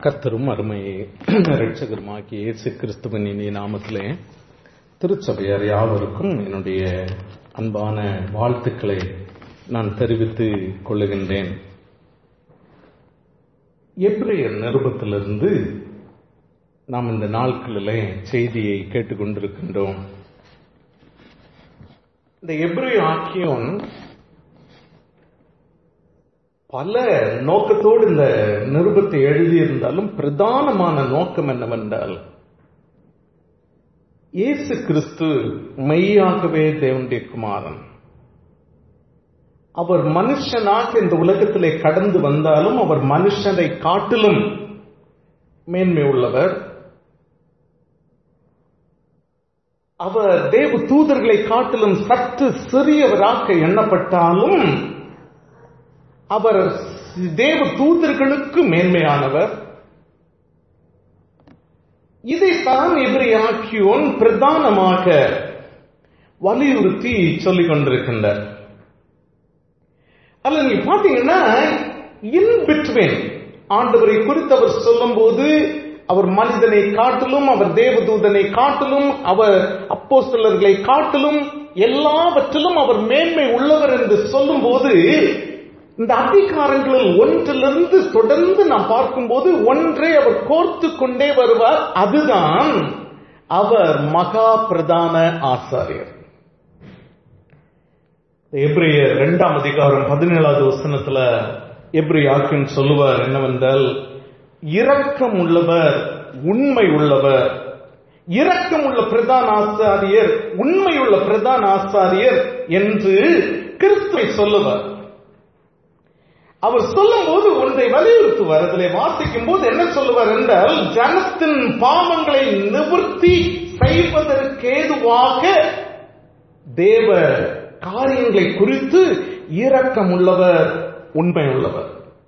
கர்த்தரும் அருமை இரட்சகருமாகிய இயேசு கிறிஸ்துவின் இனிய நாமத்திலே திருச்சபையார் யாவருக்கும் என்னுடைய அன்பான வாழ்த்துக்களை நான் தெரிவித்துக் கொள்ளுகின்றேன். எபிரேயர் நிருபத்திலிருந்து நாம் இந்த நாட்களிலே செய்தியை கேட்டுக்கொண்டிருக்கின்றோம். இந்த எபிரேய ஆக்கியோன் பல நோக்கத்தோடு இந்த நிருபத்தை எழுதியிருந்தாலும் பிரதானமான நோக்கம் என்னவென்றால், இயேசு கிறிஸ்து மெய்யாகவே தேவனுடைய குமாரன். அவர் மனுஷனாக இந்த உலகத்திலே கடந்து வந்தாலும் அவர் மனுஷனை காட்டிலும் மேன்மை உள்ளவர். அவர் தேவ தூதர்களை காட்டிலும் சற்று சிறியவராக எண்ணப்பட்டாலும் அவர் தேவ தூதர்களுக்கு மேன்மையானவர். இதைத்தான் எபிரேய ஆக்கியோன் பிரதானமாக வலியுறுத்தி சொல்லிக் கொண்டிருக்கின்றார். அல்ல, நீ பாத்தீங்கன்னா இன் பிட்வீன் ஆண்டவரை குறித்து அவர் சொல்லும் போது அவர் மனிதனை காட்டிலும், அவர் தேவதூதனை காட்டிலும், அவர் அப்போஸ்தலர்களை காட்டிலும் எல்லாவற்றிலும் அவர் மேன்மை உள்ளவர் என்று சொல்லும் போது, இந்த அதிகாரங்களில் ஒன்றிலிருந்து தொடர்ந்து நாம் பார்க்கும்போது ஒன்றை அவர் கோர்த்து கொண்டே வருவார். அதுதான் அவர் மகா பிரதான ஆசாரியர். எபிரேயர் 2ஆம் அதிகாரம் 17வது வசனத்துல எபிரேய ஆக்கியோன் சொல்லுவார் என்னவென்றால், இரக்கம் உள்ளவர், உண்மை உள்ளவர். இரக்கம் உள்ள பிரதான ஆசாரியர், உண்மையுள்ள பிரதான ஆசாரியர் என்று கிறிஸ்துவை சொல்லுவார். அவர் சொல்லும் போது ஒன்றை வலியுறுத்துவார். அதிலே வாசிக்கும் போது என்ன சொல்லுவார் என்றால், ஜனத்தின் பாவங்களை நிவர்த்தி செய்வதற்கேதுவாக தேவ காரியங்களை குறித்து இரக்கம் உள்ளவர், உண்மை உள்ளவர்.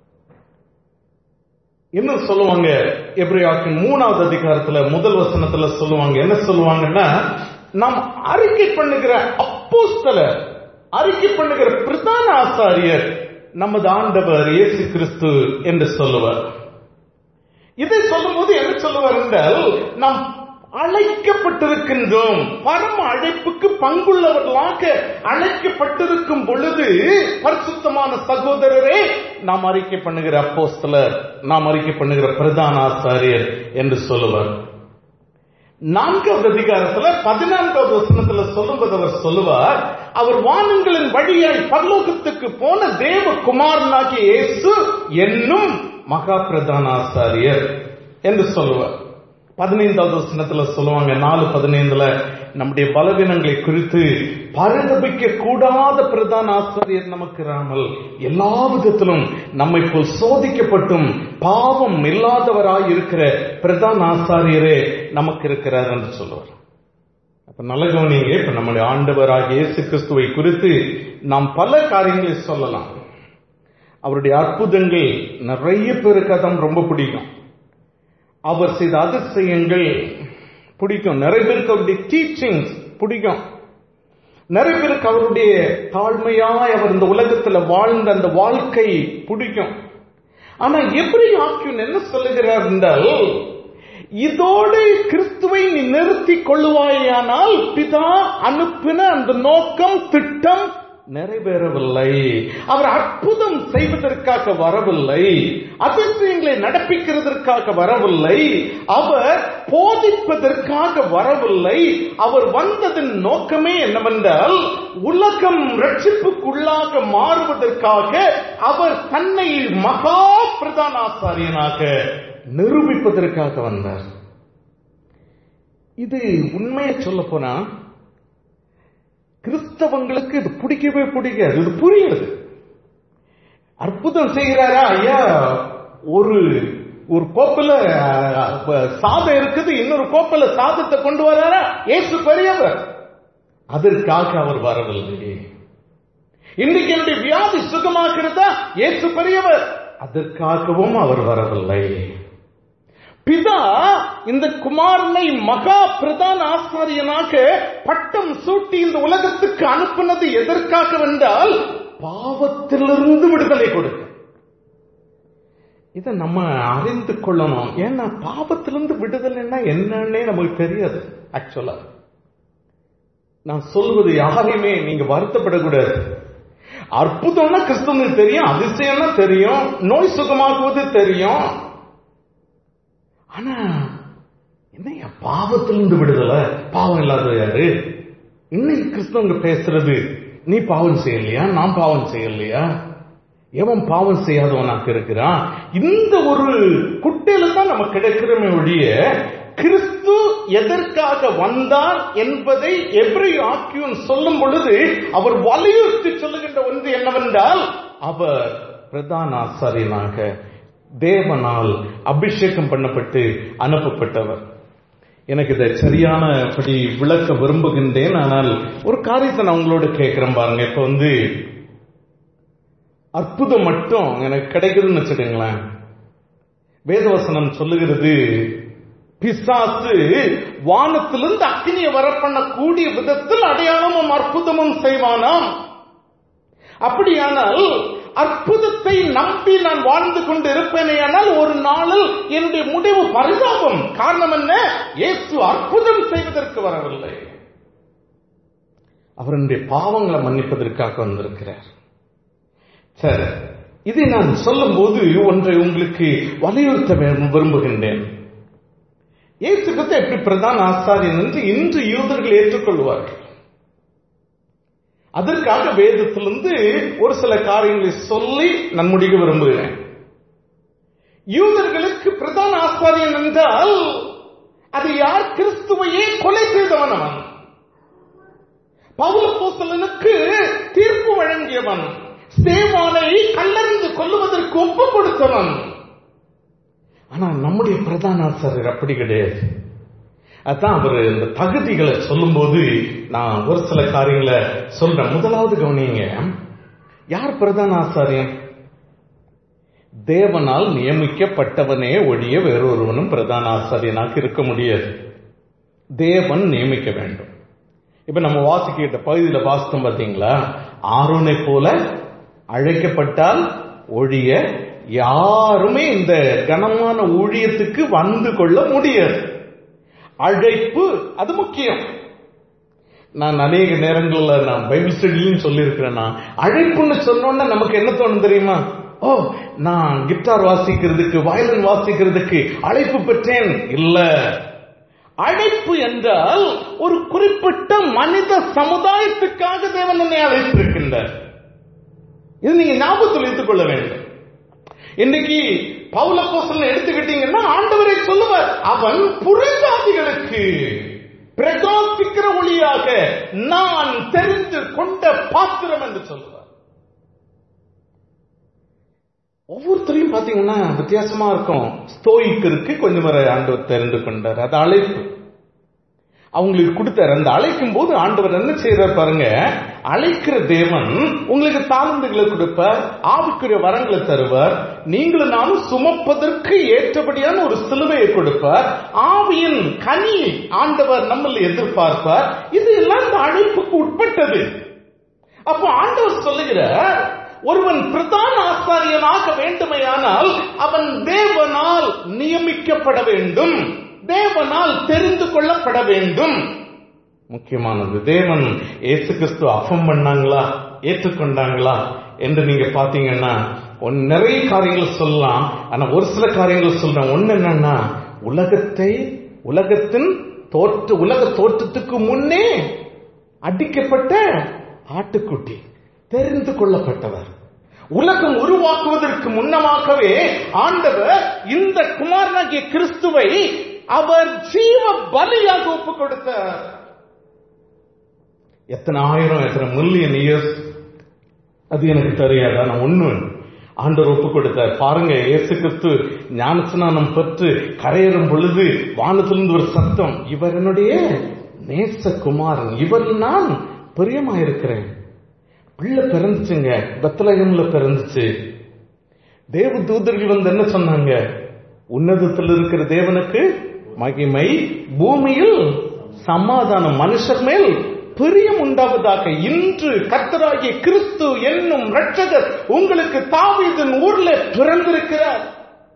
என்ன சொல்லுவாங்க? எபிரேயரின் 3வது அதிகாரத்துல முதல் வசனத்துல சொல்லுவாங்க. என்ன சொல்லுவாங்கன்னா, நாம் அறிக்கை பண்ணுகிற அப்போஸ்தலர், அறிக்கை பண்ணுகிற பிரதான ஆசாரியர் நமது ஆண்டவர் இயேசு கிறிஸ்து என்று சொல்லுவார். இதை சொல்லும் போது என்ன சொல்லுவார் என்றால், நாம் அழைக்கப்பட்டிருக்கின்றோம், பரம அழைப்புக்கு பங்குள்ளவர்களாக அழைக்கப்பட்டிருக்கும் பொழுது, பரிசுத்தமான சகோதரரே, நாம் அறிக்கை பண்ணுகிற அப்போஸ்தலர், நாம் அறிக்கை பண்ணுகிற பிரதான ஆசாரியர் என்று சொல்லுவார். 4வது அதிகாரத்துல 14வது வசனத்துல சொல்லும்போது அவர் சொல்லுவார், அவர் வானங்களின் வழியாய் பரலோகத்துக்கு போன தேவ குமாரனாகிய இயேசு என்னும் மகா பிரதான ஆசாரியர் என்று சொல்லுவார். 15வது வசனத்துல சொல்லுவாங்க, 4:15 நம்முடைய பலவீனங்களை குறித்து பரிதபிக்க கூடாத பிரதான ஆசாரியர் நமக்கு இராமல் எல்லா விதத்திலும் நம்மை போல் சோதிக்கப்பட்டும் பாவம் இல்லாதவராய் இருக்கிற பிரதான ஆசாரியரே நமக்கு இருக்கிறார் என்று சொல்லுவார். அப்ப நல்ல கவனிங்க, இப்ப நம்முடைய ஆண்டவராகிய இயேசு கிறிஸ்துவை குறித்து நாம் பல காரியங்களை சொல்லலாம். அவருடைய அற்புதங்கள் நிறைய பேருக்கு அதான் ரொம்ப பிடிக்கும். அவர் செய்த அதிசயங்கள் பிடிக்கும். நிறைய பேருக்கு அவருடைய டீச்சிங்ஸ் பிடிக்கும். நிறைய பேருக்கு அவருடைய தாழ்மையாய் அவர் இந்த உலகத்துல வாழ்ந்த அந்த வாழ்க்கை பிடிக்கும். ஆனா எபிரேய ஆக்கியோன் என்ன சொல்லுகிறார் என்றால், இதோடு கிறிஸ்துவை நீ நிறுத்திக் கொள்ளுவாயானால் பிதா அனுப்பின அந்த நோக்கம், திட்டம் நிறைவேறவில்லை. அவர் அற்புதம் செய்வதற்காக வரவில்லை, அதிசயங்களை நடப்பிக்கிறதற்காக வரவில்லை, அவர் போதிப்பதற்காக வரவில்லை. அவர் வந்ததன் நோக்கமே என்னவென்றால், உலகம் ரட்சிப்புக்குள்ளாக மாறுவதற்காக அவர் தன்னை மகா பிரதான ஆசாரியனாக நிரூபிப்பதற்காக வந்தார். இது உண்மையை சொல்ல போனா கிறிஸ்தவங்களுக்கு இது பிடிக்கவே பிடிக்காது. இது புரியுது. அற்புதம் செய்கிறாரா ஐயா, ஒரு கோப்பையில சாதம் இருக்குது, இன்னொரு கோப்பையில சாதத்தை கொண்டு வராரா, இயேசு பெரியவர், அதற்காக அவர் வரவில்லை. இன்னைக்கு என்னுடைய வியாதி சுகமாகிறதா, இயேசு பெரியவர், அதற்காகவும் அவர் வரவில்லை. பிதா இந்த குமாரனை மகா பிரதான ஆசாரியனாக பட்டம் சூட்டி இந்த உலகத்துக்கு அனுப்பினது எதற்காக என்றால், பாவத்திலிருந்து விடுதலை கொடுக்க. இதை நம்ம அறிந்து கொள்ளணும். ஏன்னா பாவத்திலிருந்து விடுதலைன்னா என்னன்னே நமக்கு தெரியாது. ஆக்சுவலா நான் சொல்வது யாரையுமே நீங்க வருத்தப்படக்கூடாது. அற்புதம்னா கிறிஸ்துவனுக்கு தெரியும், அதிசயம்னா தெரியும், நோய் சுகமாக்குவது தெரியும். ஆனா என்ன பாவத்திலிருந்து விடுதலை? பாவம் இல்லாத யாரு? இன்னைக்கு கிறிஸ்தவங்க பேசுறது, நீ பாவம் செய்யலையா, நான் பாவம் செய்யலையா, எவன் பாவம் செய்யாதவனாக இருக்கிறான், இந்த ஒரு குட்டையில தான் நம்ம கிடைக்கிறோமே ஒழிய கிறிஸ்து எதற்காக வந்தார் என்பதை எபிரேய ஆக்கியோன் சொல்லும் பொழுது அவர் வலியுறுத்தி சொல்லுகின்ற ஒன்று என்னவென்றால், அவர் பிரதான ஆசாரியனாக தேவனால் அபிஷேகம் பண்ணப்பட்டு அனுப்பப்பட்டவர். எனக்கு இதை சரியானபடி விளக்க விரும்புகின்றேன். ஆனால் ஒரு காரியத்தை நான் உங்களோட கேட்கிறேன் பாருங்க. இப்ப அற்புதம் மட்டும் எனக்கு கிடைக்குதுன்னு வச்சுடுங்களேன். வேதவசனம் சொல்லுகிறது, பிசாசு வானத்திலிருந்து அக்கினியை வர பண்ணக்கூடிய விதத்தில் அடையாளமும் அற்புதமும் செய்வானாம். அப்படியானால் அற்புதத்தை நம்பி நான் வாழ்ந்து கொண்டு இருப்பேனே, ஆனால் ஒரு நாளில் என்னுடைய முடிவு பரிதாபம். காரணம் என்ன? இயேசு அற்புதம் செய்வதற்கு வரவில்லை, அவருடைய பாவங்களை மன்னிப்பதற்காக வந்திருக்கிறார். சரி, இதை நான் சொல்லும் போது ஒன்றை உங்களுக்கு வலியுறுத்த விரும்புகின்றேன். இயேசு கிறிஸ்து எப்படி பிரதான ஆசாரியன் என்று இன்று யூதர்கள் ஏற்றுக்கொள்வார்கள். அதற்காக வேதத்திலிருந்து ஒரு சில காரியங்களை சொல்லி நான் முடிக்க விரும்புகிறேன். யூதர்களுக்கு பிரதான ஆசாரியன் என்றால் அது யார்? கிறிஸ்துவையே கொலை செய்தவன் அவன். பவுல் அப்போஸ்தலனுக்கு தீர்ப்பு வழங்கியவன், ஸ்தேவானை கல்லெறிந்து கொல்லுவதற்கு ஒப்பு கொடுத்தவன். ஆனா நம்முடைய பிரதான ஆசாரியர் அப்படி கிடையாது. அதான் அவர் இந்த தகுதிகளை சொல்லும் போது நான் ஒரு சில காரியங்களை சொல்றேன். முதலாவது கவனிங்க, யார் பிரதான ஆசாரியன்? தேவனால் நியமிக்கப்பட்டவனே ஒழிய வேறொருவனும் பிரதான ஆசாரியனாக இருக்க முடியாது. தேவன் நியமிக்க வேண்டும். இப்ப நம்ம வாசிக்கிட்ட பகுதியில வாசித்தோம் பாத்தீங்களா, ஆரோனை போல அழைக்கப்பட்டால் ஒழிய யாருமே இந்த கனமான ஊழியத்துக்கு வந்து கொள்ள முடியாது. அழைப்பு அது முக்கியம். நான் அநேக நேரங்களில் நான் பைபிள் ஸ்டடிலையும் சொல்லியிருக்கிறேன். அழைப்புன்னு சொன்னோன்னா நமக்கு என்ன தோணும் தெரியுமா? ஓ, நான் கிட்டார் வாசிக்கிறதுக்கு, வயலின் வாசிக்கிறதுக்கு அழைப்பு பெற்றேன். இல்ல, அழைப்பு என்றால் ஒரு குறிப்பிட்ட மனித சமுதாயத்துக்காக தேவன் என்னை அழைத்திருக்கின்றார். இது நீங்க ஞாபகத்தில் வைத்துக் கொள்ள வேண்டும். இன்னைக்கு பவுல் அப்போஸ்தலனை எடுத்துக்கிட்டீங்கன்னா ஆண்டவரை சொல்லுவார், அவன் புறஜாதிகளுக்கு பிரகாசிக்கிற ஒளியாக நான் தெரிந்து கொண்ட பாத்திரம் என்று சொல்லுவார். ஒவ்வொருத்தரையும் பாத்தீங்கன்னா வித்தியாசமா இருக்கும். ஸ்தோயிக்கருக்கு கொஞ்சம் வரை ஆண்டவர் தெரிந்து கொண்டார், அது அழைப்பு அவங்களுக்கு கொடுத்தார். அந்த அழைக்கும் போது ஆண்டவர் என்ன செய்யறார் பாருங்க, அழைக்கிற தேவன் உங்களுக்கு தாளந்துகளை கொடுப்பார், ஆவிக்குரிய வரங்களை தருவார், நீங்களும் நானும் சுமப்பதற்கு ஏற்றபடியான ஒரு சிலுவையை கொடுப்பார், ஆவியின் கனி ஆண்டவர் நம்மள எதிர்பார்ப்பார். இது எல்லாம் இந்த அழைப்புக்கு உட்பட்டது. அப்போ ஆண்டவர் சொல்லுகிறார், ஒருவன் பிரதான ஆசாரியனாக வேண்டுமையானால் அவன் தேவனால் நியமிக்கப்பட வேண்டும், தேவனால் தெரிந்து கொள்ளப்பட வேண்டும். முக்கியமானது, தேவன் இயேசு கிறிஸ்து அஃபம் பண்ணாங்களா, ஏற்றுக்கொண்டாங்களா என்று நீங்க பாத்தீங்கன்னா நிறைய காரியங்கள் சொல்லலாம். ஆனா ஒரு சில காரியங்கள் சொல்றேன். ஒண்ணு என்னன்னா, உலகத்தின் உலக தோற்றத்துக்கு முன்னே அடிக்கப்பட்ட ஆட்டுக்குட்டி, தெரிந்து கொள்ளப்பட்டவர். உலகம் உருவாக்குவதற்கு முன்னமாகவே ஆண்டவர் இந்த குமாரனாகிய கிறிஸ்துவை அவர் ஜீவ பலியாக ஒப்பு கொடுத்தார். எத்தனை ஆயிரம், எத்தனை மில்லியன் இயர்ஸ் அது எனக்கு தெரியாது. ஆனா ஒண்ணு ஆண்டவர் ஒப்பு கொடுத்தார். பாருங்க, இயேசு கிறிஸ்து ஞானஸ்நானம் பெற்று கரையேறும் பொழுது வானத்திலிருந்து ஒரு சத்தம், இவர் என்னுடைய நேசகுமாரன், இவர் நான் பிரியமாயிருக்கிறேன். பிள்ளை பிறந்துச்சுங்க, பெத்லகேம்ல பிறந்துச்சு. தேவ தூதர்கள் வந்து என்ன சொன்னாங்க? உன்னதத்தில் இருக்கிற தேவனுக்கு மகிமை, பூமியில் சமாதானம், மனுஷர் மேல் பிரியம் உண்டாவதாக. இன்று கர்த்தராகிய கிறிஸ்து என்னும் இரட்சகர் உங்களுக்கு தாவீதின் ஊர்ல பிறந்திருக்கிறார்.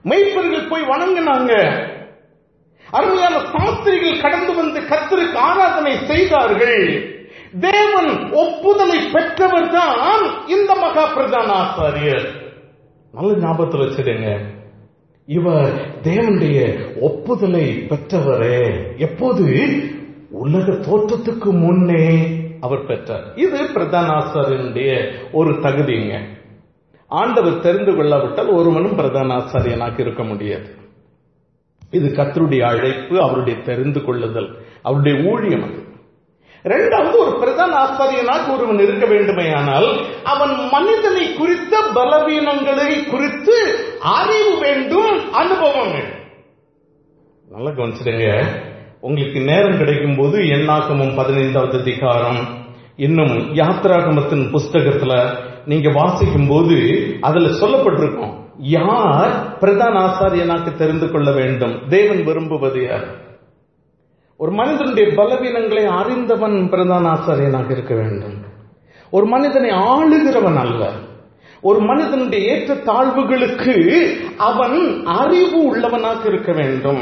மெய்ப்பர்கள் போய் வணங்கினாங்க. அருமையான சாஸ்திரிகள் கடந்து வந்து கர்த்தருக்கு ஆராதனை செய்தார்கள். தேவன் ஒப்புதலை பெற்றவர் தான் இந்த மகா பிரதான ஆசாரியர். நல்ல ஞாபகத்தில் வச்சிடுங்க, இவர் தேவனுடைய ஒப்புதலை பெற்றவரே. எப்போது? உலக தோற்றத்துக்கு முன்னே அவர் பெற்றார். இது பிரதான ஆசாரியனுடைய ஒரு தகுதிங்க. ஆண்டவர் தெரிந்து கொள்ளாவிட்டால் ஒருவனும் பிரதான ஆசாரியனாக இருக்க முடியாது. இது கர்த்தருடைய அழைப்பு, அவருடைய தெரிந்து கொள்ளுதல், அவருடைய ஊழியம். அது இரண்டாவது, ஒரு பிரதான ஆசாரியனாக ஒருவன் இருக்க வேண்டுமேயானால் அவன் மனிதனை குறித்த பலவீனங்களை குறித்து அறிவு வேண்டும், அனுபவம் வேண்டும். நல்லா கவனிச்சிடுங்க. உங்களுக்கு நேரம் கிடைக்கும் போது என்னாகமம் 15வது அதிகாரம், இன்னும் யாத்ராகமத்தின் புஸ்தகத்துல நீங்க வாசிக்கும் போது அதுல சொல்லப்பட்டிருக்கும் யார் பிரதான ஆசாரியனாக தெரிந்து கொள்ள வேண்டும். தேவன் விரும்புவது யார்? ஒரு மனிதனுடைய பலவீனங்களை அறிந்தவன் பிரதான ஆசாரியனாக இருக்க வேண்டும். ஒரு மனிதனை ஆளுகிறவன் அல்ல. ஒரு மனிதனுடைய ஏற்ற தாழ்வுகளுக்கு அவன் அறிவு உள்ளவனாக இருக்க வேண்டும்.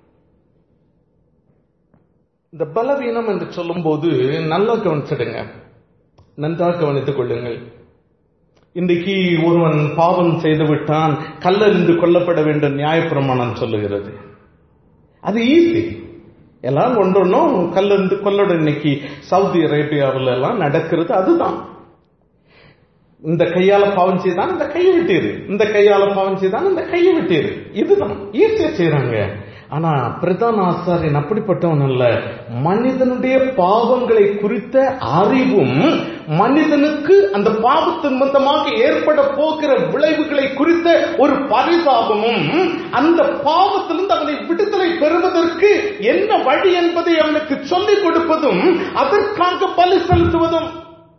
இந்த பலவீனம் என்று சொல்லும் போது நல்லா கவனிச்சிடுங்க, நன்றாக கவனித்துக் கொள்ளுங்கள். இன்றைக்கு ஒருவன் பாவம் செய்து விட்டான், கல்லறிந்து கொல்லப்பட வேண்டும் நியாயப்பிரமாணம் சொல்லுகிறது. அது ஈஸி, எல்லாம் ஒன்றொன்னும் கல்லறிந்து கொல்லோட இன்னைக்கு சவுதி அரேபியாவில் எல்லாம் நடக்கிறது அதுதான். இந்த கையால பாவம் செய்தான் இந்த கையை விட்டீரு, இந்த கையால பாவம் செய்தான் இந்த கையை விட்டீரு, இதுதான் ஈஸியா செய்யறாங்க. ஆனா பிரதான ஆசாரியன் அப்படிப்பட்டவன் அல்ல. மனிதனுடைய பாவங்களை குறித்த அறிவும், மனிதனுக்கு அந்த பாவத்தின் நிமித்தமாக ஏற்பட போகிற விளைவுகளை குறித்த ஒரு பரிதாபமும், அந்த பாவத்திலிருந்து அவனை விடுதலை பெறுவதற்கு என்ன வழி என்பதை அவனுக்கு சொல்லிக் கொடுப்பதும், அதற்காக பலி செலுத்துவதும்,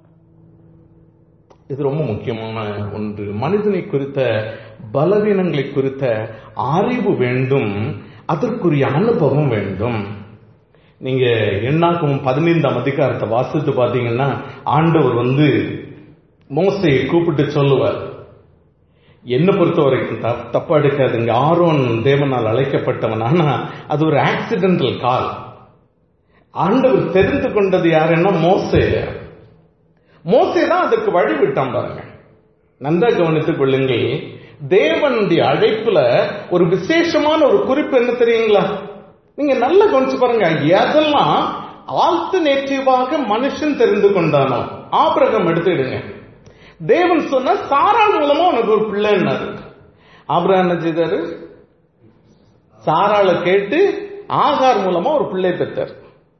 இது ரொம்ப முக்கியமான ஒன்று. மனிதனை குறித்த பலவீனங்களை குறித்த அறிவு வேண்டும், அதற்குரிய அனுபவம் வேண்டும். நீங்க என்னாகமம் 15ஆம் அதிகாரத்தை வாசித்து பாத்தீங்கன்னா ஆண்டவர் மோசேயை கூப்பிட்டு சொல்லுவார். என்ன பொறுத்த வரைக்கும் தப்பா எடுக்காதுங்க, ஆரோன் தேவனால் அழைக்கப்பட்டவன். ஆனா அது ஒரு ஆக்சிடென்டல் கால். ஆண்டவர் தெரிந்து கொண்டது யாருன்னா மோசே. மோசே தான் அதுக்கு வழி விட்டான் பாருங்க. நன்றா கவனித்துக் கொள்ளுங்கள். தேவனுடைய அழைப்புல ஒரு விசேஷமான ஒரு குறிப்பு என்ன தெரியுங்களா? நீங்க நல்லா கவனிச்சு பாருங்க. எதெல்லாம் ஆல்டர்னேட்டிவாக மனுஷன் தெரிந்து கொண்டானோ, ஆபிரகாம் எடுத்துடுங்க. தேவன் சொன்ன சாராள் மூலமா உனக்கு ஒரு பிள்ளைன்னாரு. ஆபிரகாம் என்ன செய்தாரு? சாராளை கேட்டு ஆகார் மூலமா ஒரு பிள்ளை பெற்றார்.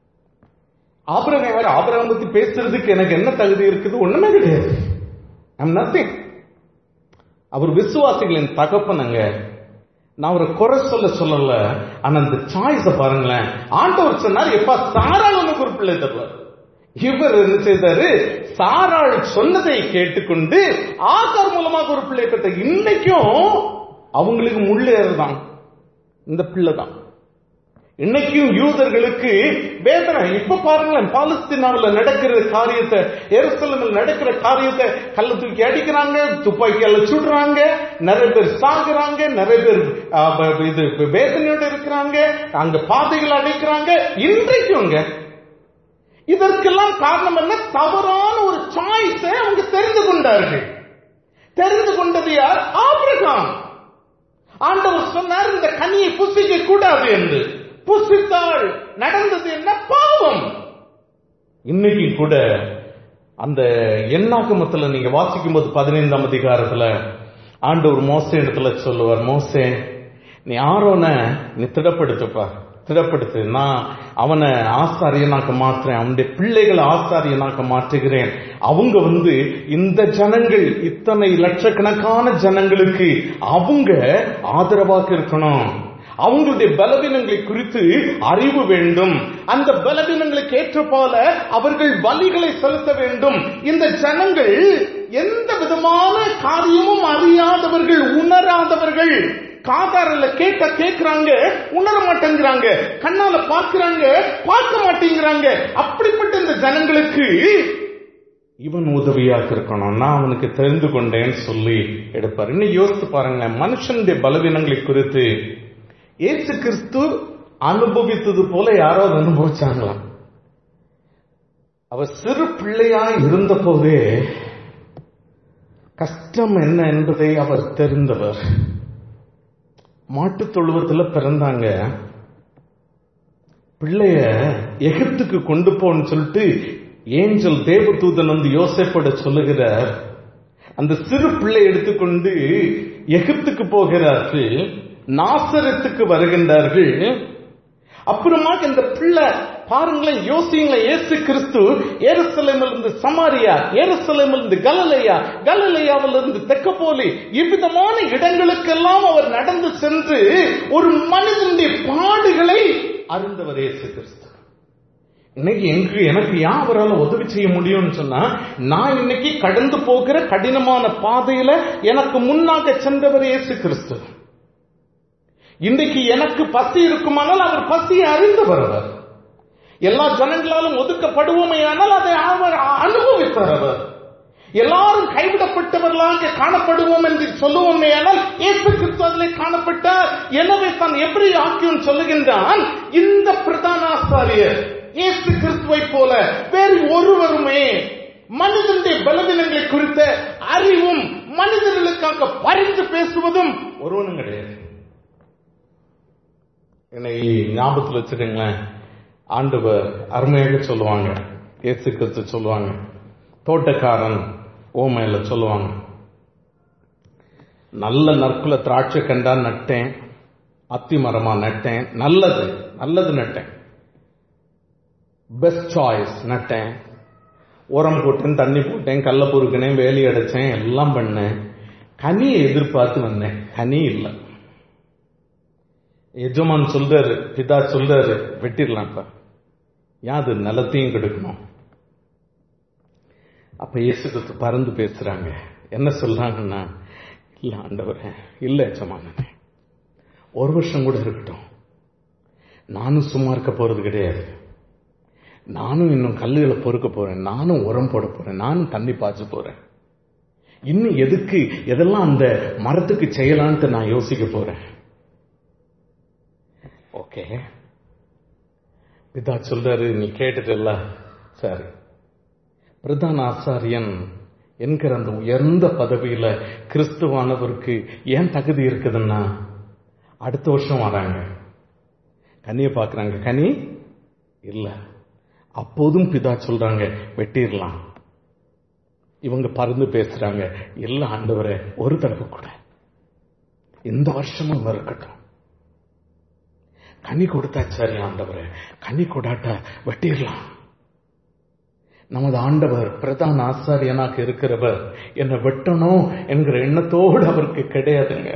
ஆபிரகாம் பத்தி பேசுறதுக்கு எனக்கு என்ன தகுதி இருக்குது? ஒண்ணுமே கிடையாது. I'm nothing. அவர் விசுவாசிகளின் தகப்பனுங்க. நான் அவரை குறை சொல்லல. ஆனா அந்த சாய்ஸ பாருங்களேன். ஆண்டவர் சொன்னார், எப்ப சாராள் உனக்கு ஒரு பிள்ளை தருவார். இவர் என்ன செய்தாரு? சாராள் சொன்னதை கேட்டுக்கொண்டு ஆகார் மூலமாக ஒரு பிள்ளை பெற்ற. இன்னைக்கும் அவங்களுக்கு முள்ளேறுதான் இந்த பிள்ளை தான். இன்னைக்கும் யூதர்களுக்கு வேதனை. இப்ப பாருங்களேன், பாலஸ்தீனாவில் நடக்கிற காரியத்தை, எருசலேமில் நடக்கிற காரியத்தை, கல்ல தூக்கி அடிக்கிறாங்க, துப்பாக்கியால சுடுறாங்க, நிறைய பேர் சாகுறாங்க, நிறைய பேர் இது வேதனையோட இருக்கிறாங்க, அங்க பாதைகள் அடைக்கிறாங்க. இன்றைக்கும் இதற்கெல்லாம் காரணம் என்ன? தவறான ஒரு சாய்ஸை அவங்க தெரிந்து கொண்டார்கள். தெரிந்து கொண்டது யார்? ஆபிரகாம். ஆண்டவர் சொன்னார், இந்த கனியை புசிக்க கூடாது என்று. புசித்தால் நடந்தது என்ன? பாவம். இன்னைக்கு கூட அந்த என்னாகமத்துல நீங்க வாசிக்கும் போது 15ஆம் அதிகாரத்துல ஆண்டவர் மோசே இடத்துல சொல்லுவார், மோசே நீ ஆரோனை நீ திடப்படுத்துப்பா, திடப்படுத்து. நான் அவனை ஆசாரியனாக்க மாற்றுறேன், அவனுடைய பிள்ளைகளை ஆசாரியனாக்க மாற்றுகிறேன். அவங்க இந்த ஜனங்கள், இத்தனை லட்சக்கணக்கான ஜனங்களுக்கு அவங்க ஆதரவாக இருக்கணும். அவங்களுடைய பலவீனங்களை குறித்து அறிவு வேண்டும். அந்த பலவீனங்களுக்கு ஏற்ற போல அவர்கள் பலிகளை செலுத்த வேண்டும். இந்த ஜனங்கள் எந்த விதமான காரியமும் அறியாதவர்கள், உணராதவர்கள். காதாரில் கேட்கிறாங்க, உணர மாட்டேங்கிறாங்க. கண்ணால பார்க்கிறாங்க, பார்க்க மாட்டேங்கிறாங்க. அப்படிப்பட்ட இந்த ஜனங்களுக்கு இவன் உதவியாக இருக்கணும், நான் அவனுக்கு தெரிந்து கொண்டேன்னு சொல்லி எடுப்பார். இன்னும் யோசித்து பாருங்க, மனுஷனுடைய பலவீனங்களை குறித்து இயேசு கிறிஸ்து அனுபவித்தது போல யாராவது அனுபவிச்சாங்களா? அவர் சிறு பிள்ளையா இருந்த போதே கஷ்டம் என்ன என்பதை அவர் தெரிந்தவர். மாட்டுத் தொழுவத்தில் பிறந்தாங்க. பிள்ளைய எகிப்துக்கு கொண்டு போன்னு சொல்லிட்டு ஏஞ்சல் தேவதூதன் வந்து யோசேப்போட சொல்லுகிறார். அந்த சிறு பிள்ளை எடுத்துக்கொண்டு எகிப்துக்கு போகிறார்கள், நாசரேத்துக்கு வருகின்றார்கள். அப்புறமா இந்த பிள்ளை பாருங்களேன், யோசிங்களேன், இயேசு கிறிஸ்து எருசலேமிலிருந்து சமாரியா, எருசலேமிலிருந்து கலிலேயா, கலிலேயாவிலிருந்து தெக்கப்போலி, இவ்விதமான இடங்களுக்கெல்லாம் அவர் நடந்து சென்று ஒரு மனிதனுடைய பாடுகளை அறிந்தவர் இயேசு கிறிஸ்து. இன்னைக்கு எனக்கு யாவரால உதவி செய்ய முடியும்னு சொன்னா, நான் இன்னைக்கு கடந்து போகிற கடினமான பாதையில எனக்கு முன்னாக சென்றவர் இயேசு கிறிஸ்து. இன்றைக்கு எனக்கு பசி இருக்குமானால் அவர் பசியை அறிந்தவர். அவர் எல்லா ஜனங்களாலும் ஒதுக்கப்படுவோமே ஆனால் அதை அவர் அனுபவித்தார். அவர் எல்லாரும் கைவிடப்பட்டவர்களாக காணப்படுவோம் என்று சொல்லுவோமே ஆனால் இயேசு கிறிஸ்து அதிலே காணப்பட்டார். எனவே தான் எபிரேய ஆக்கியோன் சொல்லுகின்றான், இந்த பிரதான ஆசாரியர் இயேசு கிறிஸ்துவை போல வேறு ஒருவருமே மனிதனுடைய பலவீனங்களை குறித்த அறிவும் மனிதர்களுக்காக பரிந்து பேசுவதும் ஒருவனும் கிடையாது. என்னை ஞாபகத்தில் வச்சுக்கங்களேன், ஆண்டவர் அருமையாக சொல்லுவாங்க, இயேசு கிறிஸ்து சொல்லுவாங்க, தோட்டக்காரன் ஓமையில சொல்லுவாங்க, நல்ல நற்குல திராட்சை கண்டா நட்டேன், அத்தி மரமா நட்டேன், நல்லது நட்டேன், பெஸ்ட் சாய்ஸ் நட்டேன், உரம் போட்டேன், தண்ணி போட்டேன், கல்ல பொறுக்கினேன், வேலி அடைச்சேன், எல்லாம் பண்ணேன், கனியை எதிர்பார்த்து வந்தேன், கனி இல்லை. எஜமான் சொல்றாரு, பிதா சொல்றாரு, வெட்டிடலாம், இப்ப யாது நிலத்தையும் கெடுக்கணும். அப்ப இயேசு கிறிஸ்து பறந்து பேசுறாங்க. என்ன சொல்றாங்கன்னா, இல்ல ஆண்டவரே, இல்ல எஜமானே, ஒரு வருஷம் கூட இருக்கட்டும், நானும் சும்மா இருக்க போறது கிடையாது, நானும் இன்னும் கல்லுகளை பொறுக்க போறேன், நானும் உரம் போட போறேன், நானும் தண்ணி பாய்ச்ச போறேன், இன்னும் எதுக்கு எதெல்லாம் அந்த மரத்துக்கு செய்யலான்ட்டு நான் யோசிக்க போறேன். ஓகே, பிதா சொல்றாரு, நீ கேட்டுட்டல்ல, சரி. பிரதான ஆசாரியன் என்கிற அந்த உயர்ந்த பதவியில கிறிஸ்துவானவருக்கு ஏன் தகுதி இருக்குதுன்னா, அடுத்த வருஷம் வராங்க, கனியை பாக்குறாங்க, கனி இல்ல, அப்போதும் பிதா சொல்றாங்க வெட்டிடலாம். இவங்க பறந்து பேசுறாங்க, இல்ல ஆண்டவரே, ஒரு தடவை கூட இந்த வருஷமும் இருக்கட்டும், கனி கொடுத்தா சரி ஆண்டவரே, கனி கொடாட்டா வெட்டிடலாம். நமது ஆண்டவர் பிரதான ஆசாரியனாக இருக்கிறவர் என்னை வெட்டணும் என்கிற எண்ணத்தோடு அவருக்கு கிடையாதுங்க.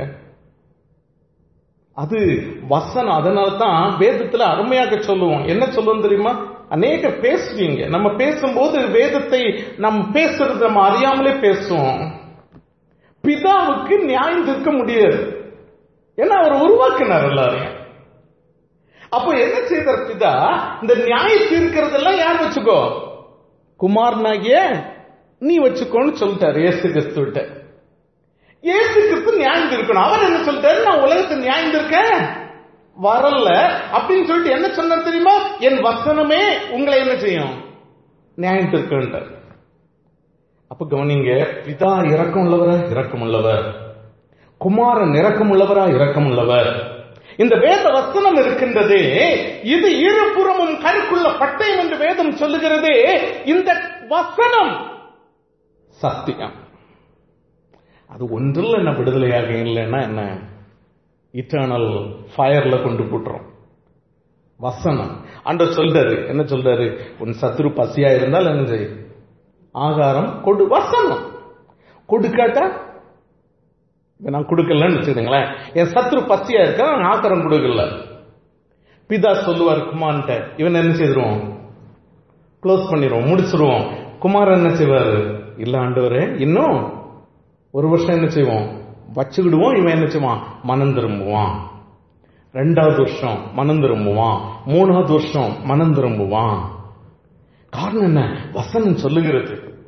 அது வசனம். அதனால்தான் வேதத்துல அருமையாக சொல்லுவோம். என்ன சொல்லுவோம் தெரியுமா? அநேகர் பேசுவீங்க, நம்ம பேசும்போது வேதத்தை நம்ம பேசுறது நம்ம அறியாமலே பேசுவோம். பிதாவுக்கு நியாயம் தீர்க்க முடியாது, ஏன்னா அவர் உருவாக்கினார் எல்லாரையும். அப்போ என்ன செய்தார் பிதா? இந்த நியாயம் தீர்க்கிறதெல்லாம் யார் வச்சுக்கோ, குமாரனாகிய நீ வச்சுக்கோன்னு சொல்லிட்டாரு இயேசு கிறிஸ்துவிட்ட. இயேசு கிறிஸ்து நியாயம் தீர்க்கணும். அவர் என்ன சொல்லிட்டாரு? நான் உலகத்தை நியாயம் தீர்க்க வரல அப்படின்னு சொல்லிட்டு என்ன சொன்ன தெரியுமா? என் வசனமே உங்களை என்ன செய்யும்? நியாயம் தீர்க்கின்றார். அப்ப கவனிங்க, பிதா இரக்கம் உள்ளவரா? இரக்கம் உள்ளவர். குமாரன் இரக்கம் உள்ளவரா? இரக்கம் உள்ளவர். இந்த வேத வசனம் இருக்கின்றதே, இது இருபுறமும் கருக்குள்ள பட்டயம் என்று வேதம் சொல்லுகிறதே. இந்த வசனம் சத்தியம். அது ஒன்றில் என்ன விடுதலையாக இல்லைன்னா என்ன, இட்டர்னல் ஃபயர்ல கொண்டு போட்டுரும். வசனம் ஆண்டவர் சொல்றாரு, என்ன சொல்றாரு? உன் சத்துரு பசியா இருந்தால் என்ன செய்? ஆகாரம் கொடு. வசனம் கொடுக்காட்டா, நான் கொடுக்கலன்னு வச்சுக்கீங்களேன், என் சத்துரு பசியா இருக்க, நான் ஆகாரம் கொடுக்கல. பிதா சொல்லுவார் குமார்ட்ட, இவன் என்ன செய்திருவோம்? க்ளோஸ் பண்ணிடுவோம், முடிச்சிருவோம். குமார் என்ன செய்வாரு? இல்ல ஆண்டவரே, இன்னும் ஒரு வருஷம் என்ன செய்வோம்? வச்சுக்கிடுவோம். இவன் என்ன செய்வான்? மனம் திரும்புவான். 2வது வருஷம் மனம் திரும்புவான். 3வது வருஷம் மனம் திரும்புவான். காரணம் என்ன? வசனம் சொல்லுகிறது.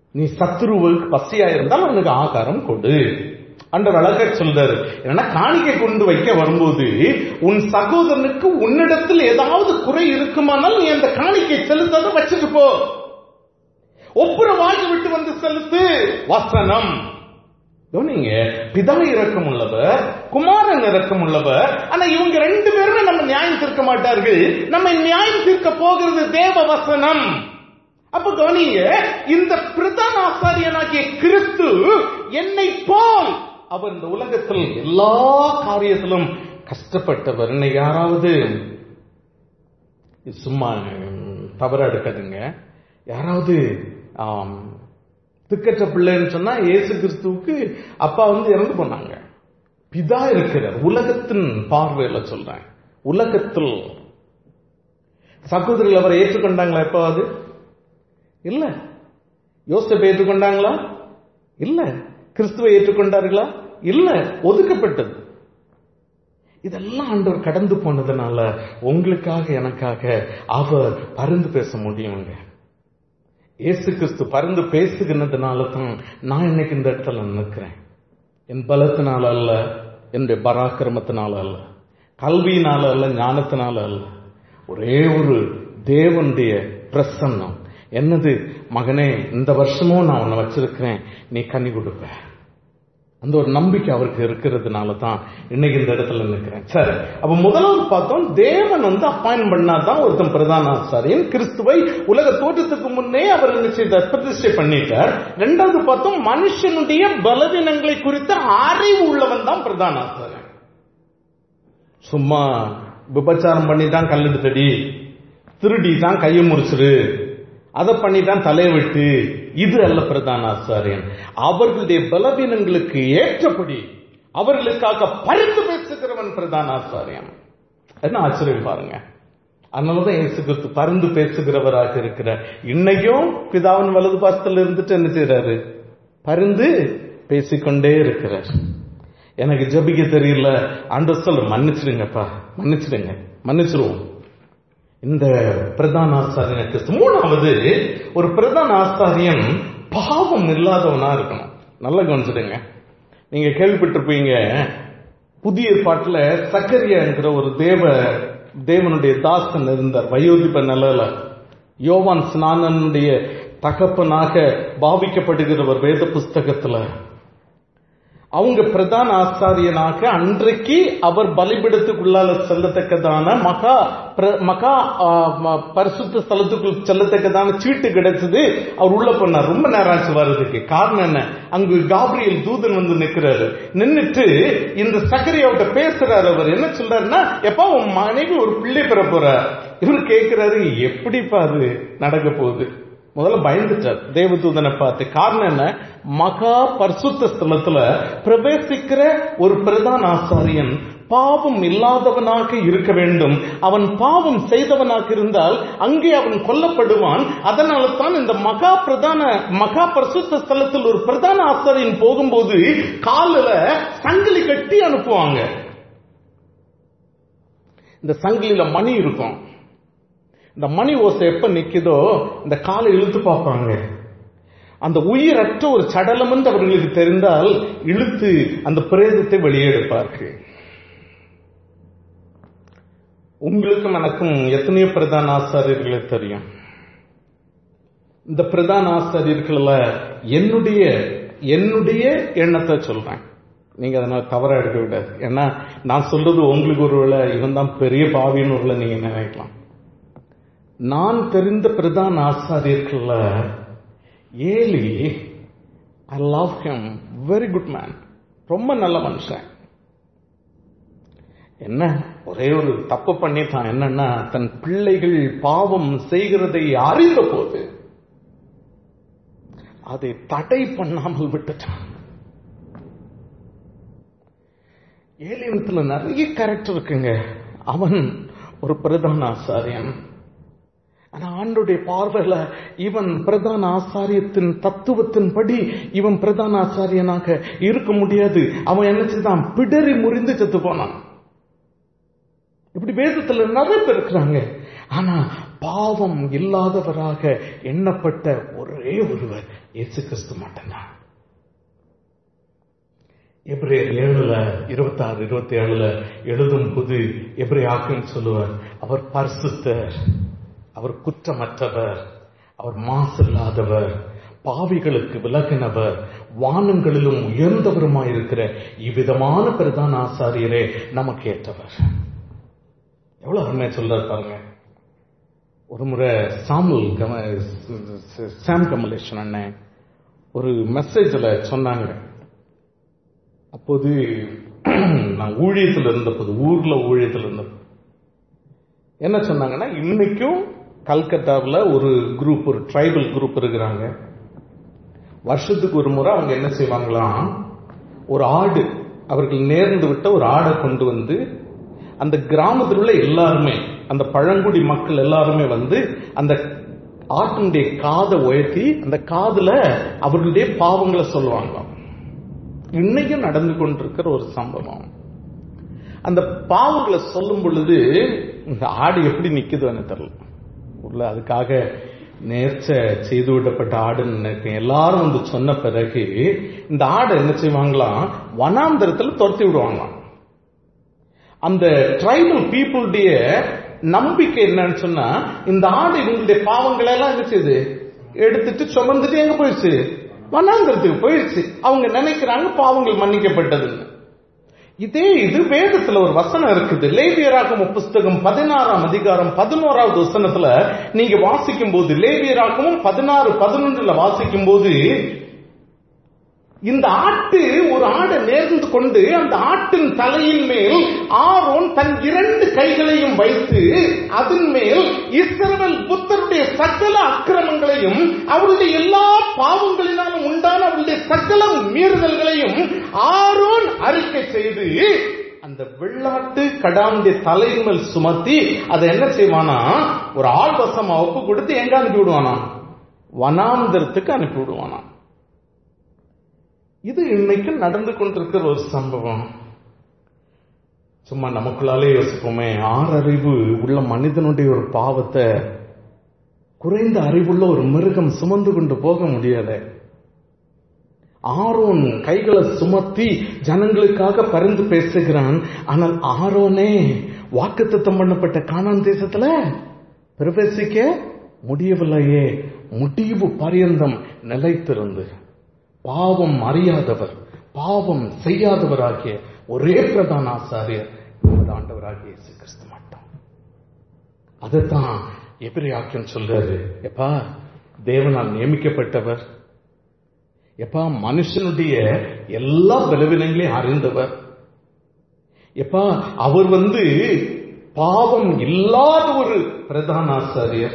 நீ சத்துருவுக்கு பசியா இருந்தால் அவனுக்கு ஆகாரம் கொடு. ஆண்டவர் அழகா சொல்றாரு. ஏன்னா காணிக்கை கொண்டு வைக்க வரும்போது உன் சகோதரனுக்கு உன்னிடத்தில் ஏதாவது குறை இருக்குமானால் நீ அந்த காணிக்கை செலுத்தாத வச்சுட்டு போ. ஒப்புரவாகி விட்டு வந்து செலுத்து. வசனம். நீங்க பிதா இரக்கம் உள்ளவர், குமாரன் இரக்கம் உள்ளவர். ஆனா இவங்க ரெண்டு பேருமே நம்ம நியாயம் தீர்க்க மாட்டார்கள். நம்ம நியாயம் தீர்க்க போகிறது தேவ வசனம். அப்ப கவனிங்க, இந்த பிரதான ஆசாரியனாகிய கிறிஸ்து என்னை போல் அவர் இந்த உலகத்தில் எல்லா காரியத்திலும் கஷ்டப்பட்டவர். இன்னைக்கு யாராவது சும்மா தவற எடுக்காதுங்க, யாராவது திக்கற்ற பிள்ளைன்னு சொன்னா இயேசு கிறிஸ்துவுக்கு அப்பா இறந்து போனாங்க. பிதா இருக்கிறார். உலகத்தின் பார்வையில சொல்றேன். உலகத்தில் சகோதரர்கள் அவரை ஏற்றுக்கொண்டாங்களா? எப்பாவது இல்ல. யோசேப்பை ஏற்றுக்கொண்டாங்களா? இல்ல. கிறிஸ்துவை ஏற்றுக்கொண்டார்களா? இல்ல. ஒதுக்கப்பட்டது. இதெல்லாம் ஆண்டவர் கடந்து போனதுனால உங்களுக்காக எனக்காக அவர் பரிந்து பேச முடியுங்க. இயேசு கிறிஸ்து பரிந்து பேசுகிறதுனால தான் நான் இன்னைக்கு இந்த இடத்துல நிற்கிறேன். என் பலத்தினால அல்ல, என்னுடைய பராக்கிரமத்தினால அல்ல, கல்வியினால அல்ல, ஞானத்தினால அல்ல. ஒரே ஒரு தேவனுடைய பிரசன்னம். என்னது? மகனே, இந்த வருஷமும் நான் உன்னை வச்சிருக்கிறேன், நீ கனி கொடுப்ப. அந்த ஒரு நம்பிக்கை அவருக்கு இருக்கிறதுனால தான் இன்னைக்கு இந்த இடத்துல நிற்கிறேன். சரி, அப்ப முதலாவது பார்த்தோம், தேவன் அப்பாயின்ட் பண்ணாதான் ஒருத்தன் பிரதான ஆசாரியன். கிறிஸ்துவை உலக தோற்றத்துக்கு முன்னே அவர் பிரதிஷ்டை பண்ணிட்டார். ரெண்டாவது பார்த்தோம், மனுஷனுடைய பலவீனங்களை குறித்த அறிவு உள்ளவன் தான் பிரதான ஆசாரியன். சும்மா விபச்சாரம் பண்ணிதான் கல்லெடுத்தடி, திருடி தான் கையை முறிச்சிரு, அதை பண்ணிதான் தலையை விட்டு, இது அல்ல பிரதான ஆசாரியன். அவர்களுடைய பலவீனங்களுக்கு ஏற்றபடி அவர்களுக்காக பரிந்து பேசுகிறவன் பிரதான ஆசாரியன். என்ன ஆச்சரியம் பாருங்க. அதனாலதான் இயேசு கிறிஸ்து பரிந்து பேசுகிறவராக இருக்கிறார். இன்னைக்கும் பிதாவின் வலது பாசத்தில் இருந்துட்டு என்ன செய்யறாரு? பரிந்து பேசிக்கொண்டே இருக்கிறார். எனக்கு ஜபிக்க தெரியல, ஆண்டவர் சொல்ல, மன்னிச்சிடுங்கப்பா, மன்னிச்சிடுங்க, மன்னிச்சிருவோம். இந்த பிரதான ஆசாரியனுக்கு மூணாவது, ஒரு பிரதான ஆசாரியன் பாவம் இல்லாதவனா இருக்கணும். நல்லா கவனிச்சிடுங்க. நீங்க கேள்விப்பட்டிருப்பீங்க, புதிய ஏற்பாட்டுல சக்கரியா என்கிற ஒரு தேவனுடைய தாசன் இருந்தார், வயோதிப நிலையில. யோவான் ஸ்நானனுடைய தகப்பனாக பாவிக்கப்படுகிறவர் வேத புஸ்தகத்துல. அவங்க பிரதான ஆசாரியனாக அன்றைக்கு அவர் பலிபீடத்துக்குள்ளால செல்லத்தக்கதான மகா பரிசுத்த ஸ்தலத்துக்குள் செல்லத்தக்கதான சீட்டு கிடைச்சது. அவர் உள்ள போனார். ரொம்ப நேரம் ஆச்சு வர்றதுக்கு. காரணம் என்ன? அங்கு காபிரியல் தூதன் நிக்கிறாரு. நின்னுட்டு இந்த சக்கரியாவிட்ட பேசுறாரு. அவர் என்ன சொல்றாருன்னா, எப்பா உன் மனைவி ஒரு பிள்ளை பெற போற. இவர் கேட்கிறாரு, எப்படிப்பா அது நடக்க போகுது? முதல்ல பயந்துட்டார் தேவதூதனை பார்த்து. காரணம் என்ன? மகா பரிசுத்த ஸ்தலத்துல பிரவேசிக்கிற ஒரு பிரதான ஆசாரியன் பாவம் இல்லாதவனாக இருக்க வேண்டும். அவன் பாவம் செய்தவனாக இருந்தால் அங்கே அவன் கொல்லப்படுவான். அதனால தான் இந்த மகா பரிசுத்த ஸ்தலத்தில் ஒரு பிரதான ஆசாரியன் போகும்போது காலில் சங்கிலி கட்டி அனுப்புவாங்க. இந்த சங்கிலியில மணி இருக்கும். இந்த மணி ஓசை எப்ப நிக்குதோ இந்த காலை இழுத்து பார்ப்பாங்க. அந்த உயிரற்ற ஒரு சடலம் என்று அவர்களுக்கு தெரிந்தால் இழுத்து அந்த பிரேதத்தை வெளியே எடுப்பார்கள். உங்களுக்கும் எனக்கும் எத்தனையோ பிரதான ஆசாரியர்களை தெரியும். இந்த பிரதான ஆசாரியர்கள என்னுடைய எண்ணத்தை சொல்றேன். நீங்க அதனால தவறா எடுக்க விடாது. ஏன்னா நான் சொல்றது உங்களுக்கு ஒருவேளை இவன் தான் பெரிய பாவின்னு ஒருவேளை நீங்க நினைக்கலாம். நான் தெரிந்த பிரதான ஆசாரியர்கள Eli, I love him, very good man, ரொம்ப நல்ல மனுஷன். என்ன ஒரே ஒரு தப்பு பண்ணிட்டான். என்னன்னா, தன் பிள்ளைகள் பாவம் செய்கிறதை அறிந்த போது அதை தடை பண்ணாமல் விட்டுட்டான். ஏலியத்துல நிறைய கேரக்டர் இருக்குங்க. அவன் ஒரு பிரதான ஆசாரியன். ஆனா ஆண்டுடைய பார்வையில இவன் பிரதான ஆசாரியத்தின் தத்துவத்தின்படி இவன் பிரதான ஆசாரியனாக இருக்க முடியாது. அவன் என்ன செய்தான்? பிடரி முறிந்து செத்து போனான். இப்படி வேதத்துல நிறைய பேர் இருக்கிறாங்க. ஆனா பாவம் இல்லாதவராக எண்ணப்பட்ட ஒரே ஒருவர் இயேசு கிறிஸ்து மட்டும்தான். எபிரேயர் 7:26-27 எழுதும் போது எபிரேயாக்கின்னு சொல்லுவார், அவர் பரிசுத்தர், அவர் குற்றமற்றவர், அவர் மாசு இல்லாதவர், பாவிகளுக்கு விலகினவர், வானங்களிலும் உயர்ந்தவருமாயிருக்கிற இவ்விதமான பிரதான ஆசாரியரே நமக்கு ஏற்றவர். எவ்வளவு அருமையா சொல்றாரு பாருங்க. ஒரு முறை சாம் கமலேஷன் அண்ணன் ஒரு மெசேஜ்ல சொன்னாங்க. அப்போது நான் ஊழியத்தில் இருந்தபோது, ஊர்ல ஊழியத்தில் இருந்தபோது என்ன சொன்னாங்கன்னா, இன்னைக்கும் கல்கத்தாவில் ஒரு குரூப், ஒரு ட்ரைபல் குரூப் இருக்கிறாங்க. வருஷத்துக்கு ஒரு முறை அவங்க என்ன செய்வாங்களாம், ஒரு ஆடு, அவர்கள் நேர்ந்து விட்ட ஒரு ஆடை கொண்டு வந்து அந்த கிராமத்தில் உள்ள எல்லாருமே, அந்த பழங்குடி மக்கள் எல்லாருமே வந்து அந்த ஆட்டினுடைய காதை உயர்த்தி அந்த காதுல அவர்களுடைய பாவங்களை சொல்லுவாங்களாம். இன்னைக்கும் நடந்து கொண்டிருக்கிற ஒரு சம்பவம். அந்த பாவங்களை சொல்லும் பொழுது இந்த ஆடு எப்படி நிக்குதுன்னு தெரியல, உள்ள அதுக்காக நேர்ச்ச செய்து விடப்பட்ட ஆடுன்னு நினைக்கிறேன். எல்லாரும் வந்து சொன்ன பிறகு இந்த ஆடை என்ன செய்வாங்களாம், வனாந்தரத்துல துரத்தி விடுவாங்களாம். அந்த ட்ரைபல் பீப்புளுடைய நம்பிக்கை என்னன்னு சொன்னா, இந்த ஆடு இவங்களுடைய பாவங்களை எல்லாம் என்ன செய்யுது, எடுத்துட்டு சுமந்துட்டு எங்க போயிடுச்சு, வனாந்தரத்துக்கு போயிடுச்சு. அவங்க நினைக்கிறாங்க பாவங்கள் மன்னிக்கப்பட்டதுன்னு. இது வேதத்துல ஒரு வசனம் இருக்குது. லேவியராகமம் புஸ்தகம் 16:11 வசனத்துல நீங்க வாசிக்கும் போது, லேவியராகமம் 16:11 வாசிக்கும் போது, இந்த ஒரு ஆடை நேர்ந்து கொண்டு அந்த ஆட்டின் தலையின் மேல் ஆரோன் தன் 2 கைகளையும் வைத்து அதன் மேல் இஸ்ரவேல் புத்தருடைய சகல அக்கிரமங்களையும், அவருடைய எல்லா பாவங்களினாலும் உண்டான அவருடைய சகல மீறுதல்களையும் ஆரோன் அறிக்கை செய்து அந்த வெள்ளாட்டு கடாமுடைய தலையின் மேல் சுமத்தி அதை என்ன செய்வானா, ஒரு ஆள்வசமா ஒப்பு கொடுத்து எங்க அனுப்பி விடுவானா, வனாந்தரத்துக்கு அனுப்பி விடுவானா. இது இன்னைக்கு நடந்து கொண்டிருக்கிற ஒரு சம்பவம். சும்மா நமக்குள்ளாலே யோசிப்போமே, 6 அறிவு உள்ள மனிதனுடைய ஒரு பாவத்தை குறைந்த அறிவுள்ள ஒரு மிருகம் சுமந்து கொண்டு போக முடியாது. ஆரோன் கைகளை சுமத்தி ஜனங்களுக்காக பரிந்து பேசுகிறான். ஆனால் ஆரோனே வாக்குத்தத்தம் பண்ணப்பட்ட கானான் தேசத்துல பிரவேசிக்க முடியவில்லையே. முடிவு பரியந்தம் நிலைத்திருந்து பாவம் அறியாதவர், பாவம் செய்யாதவராகிய ஒரே பிரதான ஆசாரியர் நமது ஆண்டவராகிய இயேசு கிறிஸ்து மட்டும். அதைத்தான் எபிரேயாக்கியம் சொல்றாரு. எப்பா தேவனால் நியமிக்கப்பட்டவர், எப்பா மனுஷனுடைய எல்லா பலவீனங்களையும் அறிந்தவர், எப்பா அவர் பாவம் இல்லாத ஒரு பிரதான ஆசாரியர்.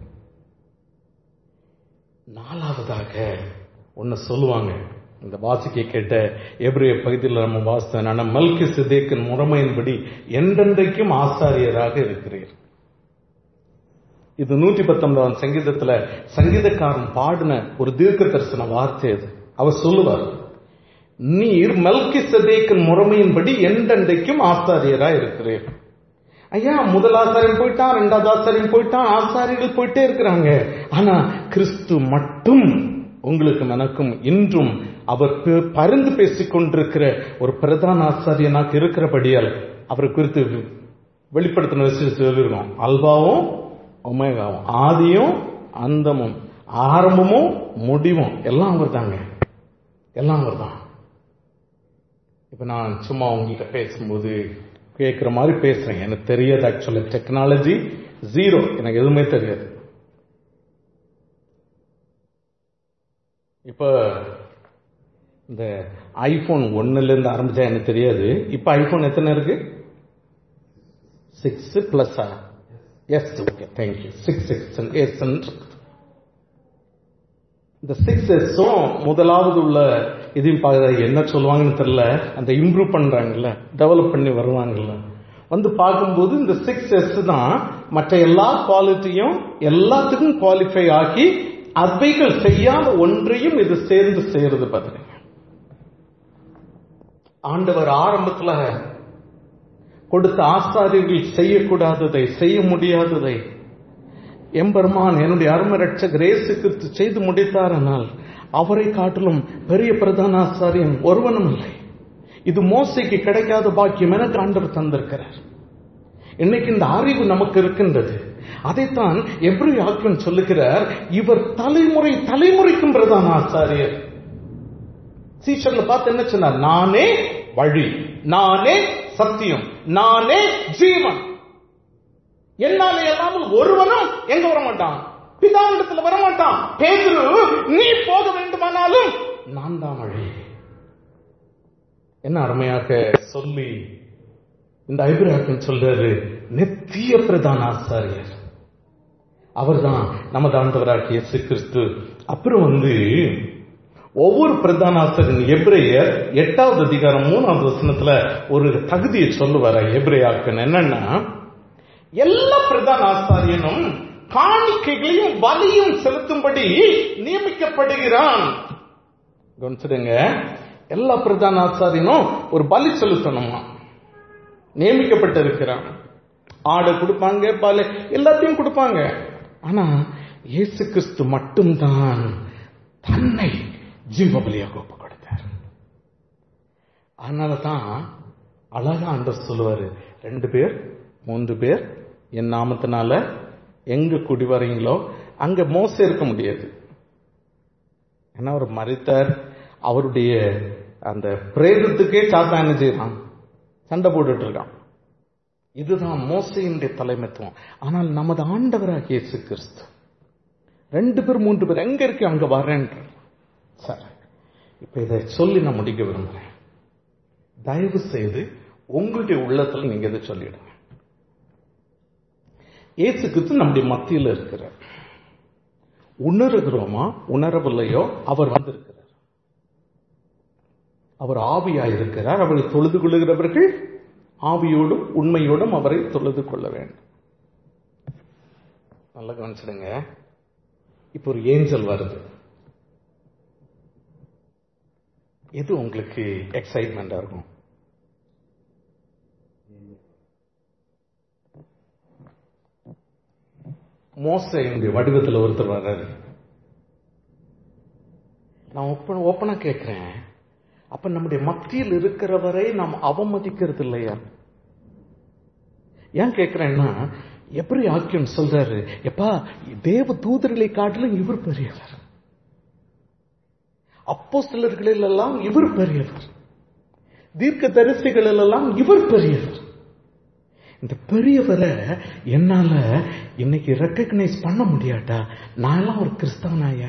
4வதாக ஒன்னு சொல்லுவாங்க, இந்த வாசிக்க கேட்ட எபிரேய பகுதியில் நம்ம வாசித்தோம், மெல்கிசேதேக்கின் முறைமையின்படி என்றென்றைக்கும் ஆசாரியராக இருக்கிறீர். இது 119 சங்கீதத்துல சங்கீதக்காரன் பாடின ஒரு தீர்க்க தரிசன வார்த்தை. அது அவர் சொல்லுவார், நீர் மெல்கிசேதேக்கின் முறைமையின்படி என்றென்றைக்கும் ஆசாரியரா இருக்கிறீர். ஐயா, முதல் ஆசாரியன் போயிட்டான், 2வது ஆசாரியன் போயிட்டான், ஆசாரியர்கள் போயிட்டே இருக்கிறாங்க. ஆனா கிறிஸ்து மட்டும் உங்களுக்கும் எனக்கும் இன்றும் அவர் பரிந்து பேசிக் கொண்டிருக்கிற ஒரு பிரதான ஆசாரியனாக இருக்கிறபடியால் அவரை குறித்து வெளிப்படுத்தின விஷயம் சொல்லிருக்கோம். அல்பாவும் ஒமேகாவும், ஆதியும் அந்தமும், ஆரம்பமும் முடிவும் எல்லாம் அவர் தாங்க, எல்லாம் அவர் தான். இப்ப நான் சும்மா உங்கள்கிட்ட பேசும்போது கேட்கிற மாதிரி பேசுறேன். எனக்கு தெரியாது, ஆக்சுவலா டெக்னாலஜி 0, எனக்கு எதுவுமே தெரியாது. இப்ப இந்த ஐபோன் 1ல இருந்து ஆரம்பிச்சா எனக்கு தெரியாது. இப்ப ஐபோன் எத்தனை இருக்கு? 6 plus. S, okay, thank you. 6S. இந்த 6S முதலாவது உள்ள இதையும் பார்க்க என்ன சொல்லுவாங்கன்னு தெரியல, அந்த இம்ப்ரூவ் பண்றாங்கல்ல, டெவலப் பண்ணி வருவாங்கல்ல, பார்க்கும்போது இந்த 6S தான் மற்ற எல்லா குவாலிட்டியும் எல்லாத்துக்கும் குவாலிஃபை ஆக்கி அவைகள் செய்யாத ஒன்றையும் இது சேர்ந்து செய்யறது. பாத்தீங்க, ஆண்டவர் ஆரம்பத்துல கொடுத்த ஆசாரியர்கள் செய்யக்கூடாததை, செய்ய முடியாததை எம்பெருமான் என்னுடைய அருமை ரட்சகர் இயேசு கிறிஸ்து செய்து முடித்தாரானால் அவரை காட்டிலும் பெரிய பிரதான ஆசாரியன் ஒருவனும் இல்லை. இது மோசைக்கு கிடைக்காத பாக்கியம் எனக்கு ஆண்டவர் தந்திருக்கிறார். இன்னைக்கு இந்த அறிவு நமக்கு இருக்கின்றது. அதைத்தான் எபிரேயர் சொல்லுகிறார், இவர் தலைமுறை தலைமுறைக்கும் பிரதான ஆசாரியர். சீஷர்ல பார்த்து என்ன சொன்னார்? நானே வழி, நானே சத்தியம், நானே ஜீவன். என்னால எல்லாமல் ஒருவனும் எங்க வரமாட்டான், பிதாவிடத்துல வரமாட்டான். பேதுரு, நீ போக வேண்டுமானாலும் நான் தான் வழி. என்ன அருமையாக சொல்லி இந்த எபிரேயர் சொல்றாரு, நித்திய பிரதான ஆசாரியர் அவர்தான் நமது ஆண்டவராகிய இயேசு கிறிஸ்து. அப்புறம் ஒவ்வொரு பிரதான ஆசாரியன் எபிரேயர் 8வது அதிகாரம் 3வது வசனத்துல ஒரு தகுதியை சொல்லுவார் எபிரேயருக்கு. என்னன்னா, எல்லா பிரதான ஆசாரியனும் காணிக்கைகளையும் பலியும் செலுத்தும்படி நியமிக்கப்படுகிறான். கவனிச்சிடுங்க, எல்லா பிரதான ஆசாரியனும் ஒரு பலி செலுத்தணுமா, நியமிக்கப்பட்டிருக்கிறான். ஆடை கொடுப்பாங்க, பலி எல்லாத்தையும் கொடுப்பாங்க. ஆனா இயேசு கிறிஸ்து மட்டும்தான் தன்னை ஜீவ பலியாக ஒப்பு கொடுத்தார். அதனாலதான் அழகா ஆண்டவர் சொல்லுவாரு, 2 பேர் 3 பேர் என் நாமத்தினால எங்க குடி வரீங்களோ அங்க மோசே இருக்க முடியாது. ஏன்னா அவர் மரித்தார், அவருடைய அந்த பிரேதத்துக்கே சாத்தான் என்ன செய்யறான், சண்டை போட்டுட்டு இருக்கான். இதுதான் மோசையினுடைய தலைமைத்துவம். ஆனால் நமது ஆண்டவராக இயேசு கிறிஸ்து 2 பேர் 3 பேர் எங்க இருக்கு அங்க வரேன். சார், இப்ப இதை சொல்லி நான் முடிக்க விரும்புறேன். தயவு செய்து உங்களுடைய உள்ளத்துல நீங்க இதை சொல்லிடுங்க. இயேசு கிறிஸ்து நம்முடைய மத்தியில் இருக்கிறார். உணர்கிறோமா உணரவில்லையோ அவர் வந்திருக்கிறார். அவர் ஆவியாயிருக்கிறார். அவரை தொழுது கொள்ளுகிறவர்கள் ஆவியோடும் உண்மையோடும் அவரை தொழுது கொள்ள வேண்டும். நல்லா கவனிச்சிடுங்க. இப்போ ஒரு ஏஞ்சல் வருது. எது உங்களுக்கு எக்ஸைட்மெண்டா இருக்கும்? மோசையுடைய வடிவத்தில் ஒருத்தர் வர்றாரு. நான் ஓப்பனா கேட்கிறேன், அப்ப நம்முடைய மத்தியில் இருக்கிறவரை நாம் அவமதிக்கிறது இல்லையா? ஏன் கேட்கிறேன்னா, எப்படி ஆக்கியம் சொல்றாரு, எப்பா தேவ தூதர்களை காட்டிலும் இவர் பெரியவர், அப்போஸ்தலர்களில் எல்லாம் இவர் பெரியவர், தீர்க்க தரிசிகளில் எல்லாம் இவர் பெரியவர். இந்த பெரியவரை என்னால இன்னைக்கு ரெக்கக்னைஸ் பண்ண முடியாட்டா, நான் எல்லாம் ஒரு கிறிஸ்தவனாயா?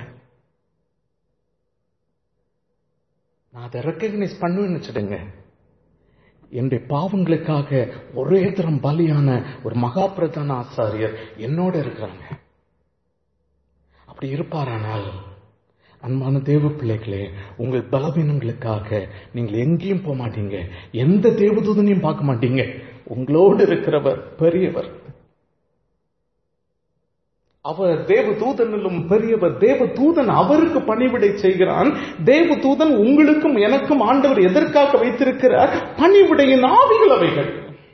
நான் அதை ரெக்கக்னைஸ் பண்ணுவேன்னு வச்சுடுங்க. என்னுடைய பாவங்களுக்காக ஒரே தரம் பலியான ஒரு மகா பிரதான ஆசாரியர் என்னோட இருக்கிறாங்க. அப்படி இருப்பாரானால், அன்பான தேவ பிள்ளைகளே, உங்கள் பலவீனங்களுக்காக நீங்கள் எங்கேயும் போக மாட்டீங்க, எந்த தேவதூதனையும் பார்க்க மாட்டீங்க. உங்களோடு இருக்கிறவர் பெரியவர். அவர் தேவதூதனிலும் பெரியவர். தேவதூதன் அவருக்கு பணிவிடை செய்கிறான். தேவதூதன் உங்களுக்கும் எனக்கும் ஆண்டவர் எதற்காக வைத்திருக்கிறார்? பணிவிடையின் ஆவிகள் அவைகள்.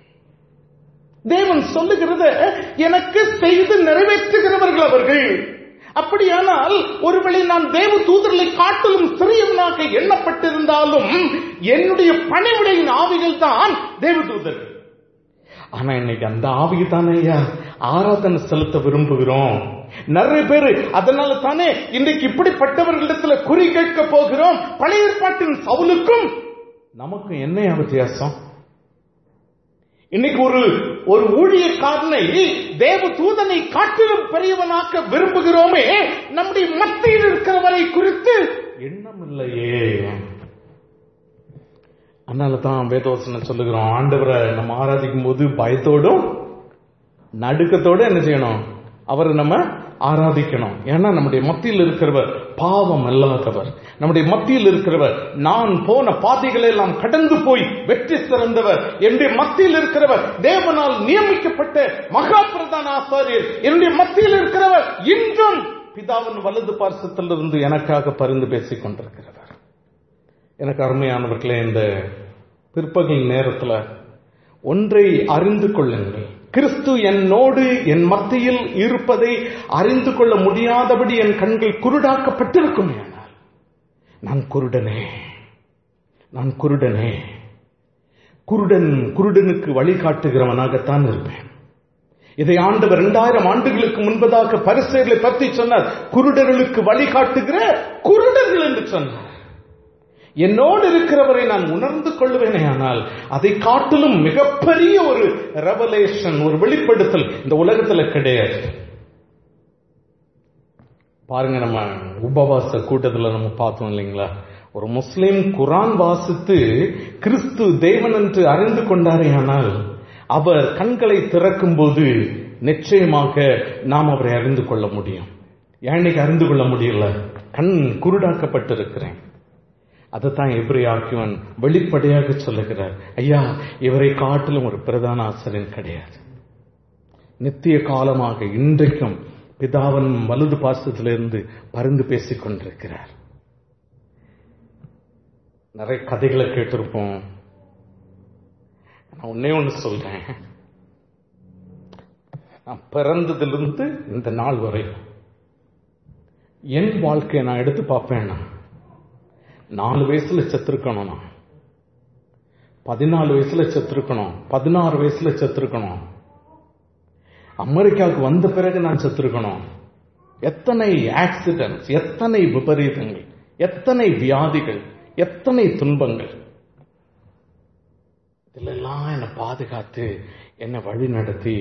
தேவன் சொல்லுகிறத எனக்கு செய்து நிறைவேற்றுகிறவர்கள் அவர்கள். அப்படியானால் ஒருவேளை நான் தேவ தூதர்களை காட்டிலும் சிறியவனாக எண்ணப்பட்டிருந்தாலும் என்னுடைய பணிவிடையின் ஆவிகள் தான் தேவதூதர்கள். ஆனா இன்னைக்கு அந்த ஆவியை தானே ஆராதனை செலுத்த விரும்புகிறோம். நிறைய பேரு அதனால தானே இன்றைக்கு இப்படிப்பட்டவர்களிடத்துல குறி கேட்க போகிறோம். பழைய ஏற்பாட்டின் சவுலுக்கும் நமக்கும் என்ன வித்தியாசம்? இன்னைக்கு ஒரு ஊழியக்காரனை தேவ தூதனை காட்டிலும் பெரியவனாக்க விரும்புகிறோமே, நம்முடைய மத்தியில் இருக்கிறவரை குறித்து எண்ணம் இல்லையே. அதனாலதான் வேதவசனம் சொல்லுகிறோம், ஆண்டவரை நம்ம ஆராதிக்கும் போது பயத்தோடும் நடுக்கத்தோடு என்ன செய்யணும்? அவரை நம்ம ஆராதிக்கணும். ஏன்னா நம்முடைய மத்தியில் இருக்கிறவர் பாவம் அல்லாதவர். நம்முடைய மத்தியில் இருக்கிறவர் நான் போன பாதைகளை எல்லாம் கடந்து போய் வெற்றி சிறந்தவர். என்னுடைய மத்தியில் இருக்கிறவர் தேவனால் நியமிக்கப்பட்ட மகா பிரதான ஆசாரியர். என்னுடைய மத்தியில் இருக்கிறவர் இன்றும் பிதாவின் வலது பார்சத்திலிருந்து எனக்காக பரிந்து பேசிக் கொண்டிருக்கிறவர். எனக்கு அருமையானவர்களே, இந்த பிற்பகல் நேரத்தில் ஒன்றை அறிந்து கொள்ளுங்கள். கிறிஸ்து என்னோடு என் மத்தியில் இருப்பதை அறிந்து கொள்ள முடியாதபடி என் கண்கள் குருடாக்கப்பட்டிருக்கும். நான் குருடனே. குருடனுக்கு வழிகாட்டுகிறவனாகத்தான் இருப்பேன். இதை ஆண்டவர் 2000 ஆண்டுகளுக்கு முன்பதாக பரிசேயர்களை பற்றி சொன்னார். குருடர்களுக்கு வழிகாட்டுகிற குருடர்கள் என்று சொன்னார். என்னோடு இருக்கிறவரை நான் உணர்ந்து கொள்வேனே, ஆனால் அதை காட்டிலும் மிகப்பெரிய ஒரு ரெவலேஷன், ஒரு வெளிப்படுத்தல் இந்த உலகத்துல கிடையாது. பாருங்க, நம்ம உபவாச கூட்டத்தில் நம்ம பார்த்தோம் இல்லைங்களா, ஒரு முஸ்லிம் குரான் வாசித்து கிறிஸ்து தேவன் என்று அறிந்து கொண்டாரே, ஆனால் அவர் கண்களை திறக்கும் போது நிச்சயமாக நாம் அவரை அறிந்து கொள்ள முடியும். இன்னைக்கு அறிந்து கொள்ள முடியல, கண் குருடாக்கப்பட்டிருக்கிறேன். அதைத்தான் எபிரேயன் வெளிப்படையாக சொல்லுகிறார். ஐயா, இவரை காட்டிலும் ஒரு பிரதான ஆசிரியர் கிடையாது. நித்திய காலமாக இன்றைக்கும் பிதாவின் வலது பாசத்திலிருந்து பரிந்து பேசிக் கொண்டிருக்கிறார். நிறைய கதைகளை கேட்டிருப்போம். நான் ஒன்னே ஒன்று சொல்றேன். நான் பிறந்ததிலிருந்து இந்த நாள் வரை என் வாழ்க்கையை நான் எடுத்து பார்ப்பேன். 4 வயசுல செத்துருக்கணும், நான் 14 வயசுல செத்துருக்கணும், 16 வயசுல செத்துருக்கணும், அமெரிக்காவுக்கு வந்த பிறகு நான் செத்துருக்கணும். எத்தனை ஆக்சிடென்ட்ஸ், எத்தனை விபரீதங்கள், எத்தனை வியாதிகள், எத்தனை துன்பங்கள். இதெல்லாம் என்னை பாதுகாத்து என்னை வழி நடத்தி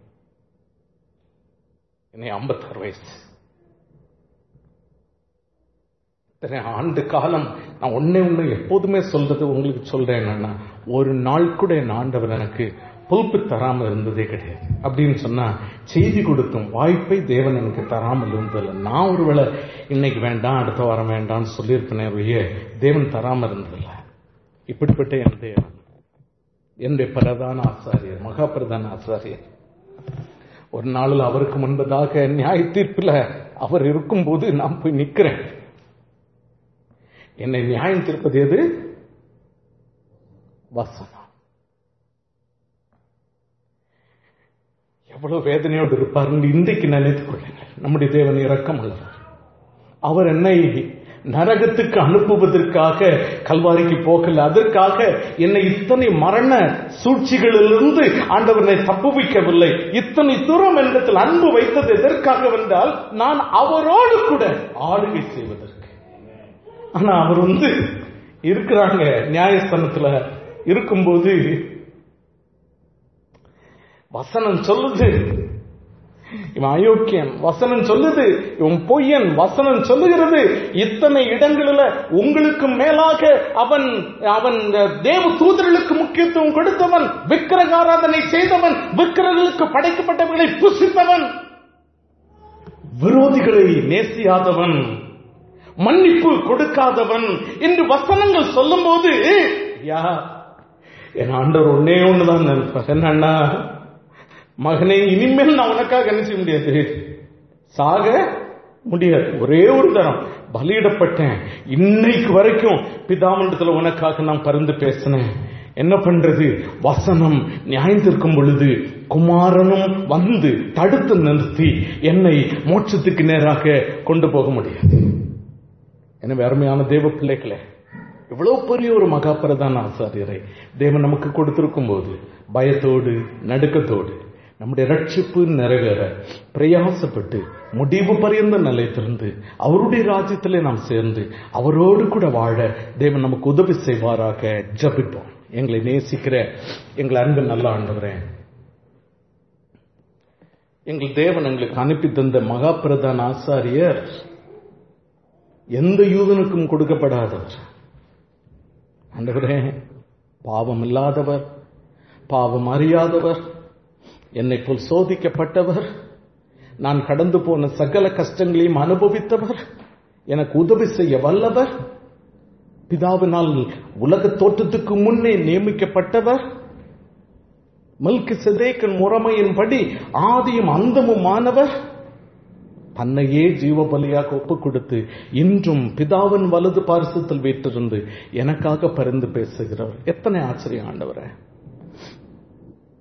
என்னை 56 வயசு ஆண்டு காலம் நான் ஒன்னே எப்போதுமே சொல்றது உங்களுக்கு சொல்றேன் என்னன்னா, ஒரு நாள் கூட என் ஆண்டவர் எனக்கு பொறுப்பு தராமல் இருந்ததே கிடையாது. அப்படின்னு சொன்னா செய்தி கொடுக்கும் வாய்ப்பை தேவன் எனக்கு தராமல் இருந்ததில்லை. நான் ஒருவேளை இன்னைக்கு வேண்டாம், அடுத்த வாரம் வேண்டாம்னு சொல்லியிருப்பேனே, தேவன் தராமல் இருந்ததில்லை. இப்படிப்பட்ட என்னுடைய பிரதான ஆசாரியர், மகா பிரதான ஆசாரியர், ஒரு நாளில் அவருக்கு முன்பதாக நியாய தீர்ப்பில் அவர் இருக்கும்போது நான் போய் நிற்கிறேன். என்னை நியாயம் தீர்ப்பது எது? வசனம். எவ்வளவு வேதனையோடு இருப்பார் இன்றைக்கு நினைத்துக் கொள்ளுங்கள். நம்முடைய தேவன் இரக்கம் உள்ளவர். அவர் என்னை நரகத்துக்கு அனுப்புவதற்காக கல்வாரிக்கு போகல, அதற்காக என்னை இத்தனை மரண சூழ்ச்சிகளிலிருந்து ஆண்டவனை தப்புவிக்கவில்லை. இத்தனை தூரம் என்னிடத்தில் அன்பு வைத்தது எதற்காக வந்தால், நான் அவரோடு கூட ஆளுகை செய்வதற்கு. ஆனா அவர் இருக்கிறாங்க நியாயஸ்தானத்துல இருக்கும்போது வசனம் சொல்லுது இவன் அயோக்கியன், வசனம் சொல்லுது இவன் பொய்யன், வசனம் சொல்லுகிறது இத்தனை இடங்களில் உங்களுக்கு மேலாக அவன் அவன் தேவ தூதர்களுக்கு முக்கியத்துவம் கொடுத்தவன், விக்கிரகாராதனை செய்தவன், விக்கிரகங்களுக்கு படைக்கப்பட்டவர்களை புசித்தவன், விரோதிகளை நேசியாதவன், மன்னிப்பு கொடுக்காதவன் என்று வசனங்கள் சொல்லும் போது என் ஆண்டவர் ஒன்னே ஒண்ணுதான் நினைப்பார். என்னன்னா, மகனே, இனிமேல் நான் உனக்காக என்ன செய்ய முடியாது, சாக முடியாது. ஒரே ஒரு தரம் பலியிடப்பட்டேன், இன்னைக்கு வரைக்கும் பிதாமண்டத்துல உனக்காக நான் பரிந்து பேசினேன். என்ன பண்றது? வசனம் நியாயத்திற்கும் பொழுது குமாரனும் தடுத்து நிறுத்தி என்னை மோட்சத்துக்கு நேராக கொண்டு போக முடியாது. எனவே அருமையான தேவ பிள்ளைகளே, இவ்வளவு பெரிய ஒரு மகா பிரதான ஆசாரியரை தேவன் நமக்கு கொடுத்திருக்கும் போது பயத்தோடு நடுக்கத்தோடு நம்முடைய ரட்சிப்பு நிறைவேற பிரயாசப்பட்டு முடிவு பரியந்த நிலைத்திருந்து அவருடைய ராஜ்யத்திலே நாம் சேர்ந்து அவரோடு கூட வாழ தேவன் நமக்கு உதவி செய்வாராக. ஜெபிப்போம். எங்களை நேசிக்கிற எங்கள் அன்பு நல்ல ஆண்டவரே, எங்கள் தேவன் எங்களுக்கு அனுப்பி தந்த மகா பிரதான ஆசாரியர் எந்த யூதனுக்கும் கொடுக்கப்படாதவர். ஆண்டவரே, பாவம் இல்லாதவர், பாவம் அறியாதவர், என்னை போல் சோதிக்கப்பட்டவர், நான் கடந்து போன சகல கஷ்டங்களையும் அனுபவித்தவர், எனக்கு உதவி செய்ய வல்லவர், பிதாவினால் உலக தோற்றத்துக்கு முன்னே நியமிக்கப்பட்டவர், மெல்கிசேதேக்கின் முறைமையின்படி ஆதியும் அந்தமுமானவர், தன்னையே ஜீவ பலியாக ஒப்புக் கொடுத்து இன்றும் பிதாவின் வலது பார்சத்தில் வீட்டிருந்து எனக்காக பரிந்து பேசுகிறவர். எத்தனை ஆச்சரியம் ஆண்டவரே!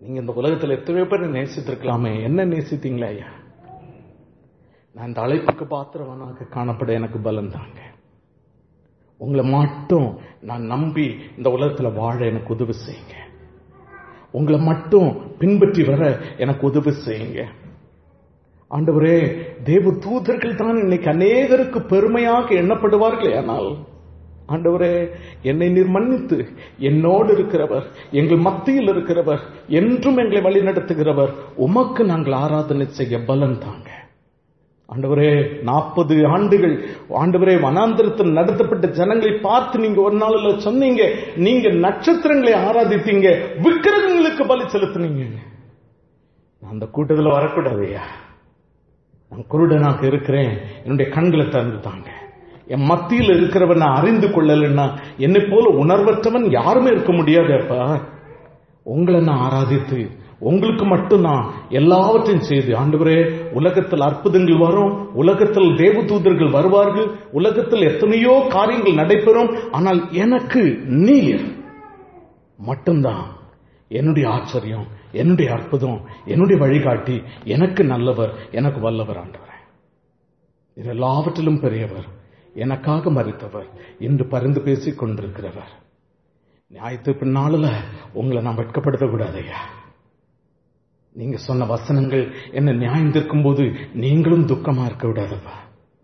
நீங்க இந்த உலகத்துல எத்தனையோ பேரை நேசித்திருக்கலாமே, என்ன நேசித்தீங்களா ஐயா? நான் இந்த அழைப்புக்கு பாத்திரவனாக காணப்பட எனக்கு பலம் தாங்க. உங்களை மட்டும் நான் நம்பி இந்த உலகத்துல வாழ எனக்கு உதவி செய்யுங்க. உங்களை மட்டும் பின்பற்றி வர எனக்கு உதவி செய்யுங்க ஆண்டவரே. தேவ தூதர்கள் தான் இன்னைக்கு அநேகருக்கு பெருமையாக எண்ணப்படுவார்கள். ஆனால் ஆண்டவரே, என்னை நீர் மன்னித்து என்னோடு இருக்கிறவர், எங்கள் மத்தியில் இருக்கிறவர், என்றும் எங்களை வழி நடத்துகிறவர், உமக்கு நாங்கள் ஆராதனை செய்ய பலன் தாங்க ஆண்டவரே. 40 ஆண்டுகள் ஆண்டவரே வனாந்திரத்தில் நடத்தப்பட்ட ஜனங்களை பார்த்து நீங்க ஒரு நாள்ல சொன்னீங்க, நீங்க நட்சத்திரங்களை ஆராதித்தீங்க, விக்கிரகங்களுக்கு பலி செலுத்தினீங்க. நான் அந்த கூட்டத்தில் வரக்கூடாதையா? நான் குருடனாக இருக்கிறேன், என்னுடைய கண்களை திறந்துட்டாங்க. என் மத்தியில் இருக்கிறவன் நான் அறிந்து கொள்ளலன்னா என்னை போல உணர்வற்றவன் யாருமே இருக்க முடியாதப்பா. உங்களை நான் ஆராதித்து உங்களுக்கு மட்டும் நான் எல்லாவற்றையும் செய்து ஆண்டவரே, உலகத்தில் அற்புதங்கள் வரும், உலகத்தில் தேவதூதர்கள் வருவார்கள், உலகத்தில் எத்தனையோ காரியங்கள் நடைபெறும். ஆனால் எனக்கு நீர் மட்டும்தான் என்னுடைய ஆச்சரியம், என்னுடைய அற்புதம், என்னுடைய வழிகாட்டி, எனக்கு நல்லவர், எனக்கு வல்லவர் ஆண்டவரே. இது எல்லாவற்றிலும் பெரியவர், எனக்காக மரித்தவர், இன்று பரிந்து பேசிக் கொண்டிருக்கிறவர். நியாயத்தீர்ப்பு நாளில் உங்களை நான் வெட்கப்படுத்தக்கூடாதையா? நீங்க சொன்ன வசனங்கள் என்ன நியாயம் தீர்க்கும் போது நீங்களும் துக்கமா இருக்க விடாதப்பா.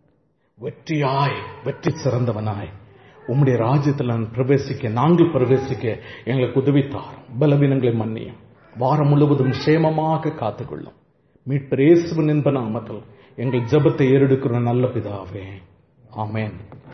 வெற்றி சிறந்தவனாய் உம்முடைய ராஜ்யத்தில் நாங்கள் பிரவேசிக்க எங்களுக்கு உதவித்தார். பலவீனங்களை மன்னியும், வாரம் முழுவதும் சேமமாக காத்துக்கொள்ளும். மீட்பர் இயேசுவின் இன்ப நாமத்தில் எங்கள் ஜெபத்தை ஏறெடுக்கிற நல்ல பிதாவே, ஆமென்.